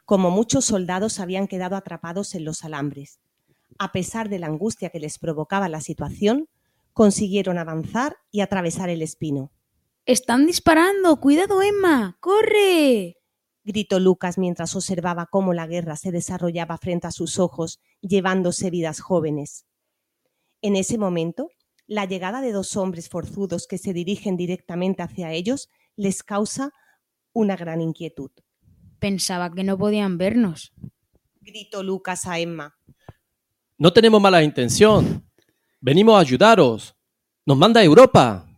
Como muchos soldados habían quedado atrapados en los alambres. A pesar de la angustia que les provocaba la situación, consiguieron avanzar y atravesar el espino. ¡Están disparando! ¡Cuidado, Emma! ¡Corre! Gritó Lucas mientras observaba cómo la guerra se desarrollaba frente a sus ojos, llevándose vidas jóvenes. En ese momento, la llegada de dos hombres forzudos que se dirigen directamente hacia ellos les causa una gran inquietud. Pensaba que no podían vernos. Gritó Lucas a Emma. No tenemos mala intención. Venimos a ayudaros. Nos manda Europa.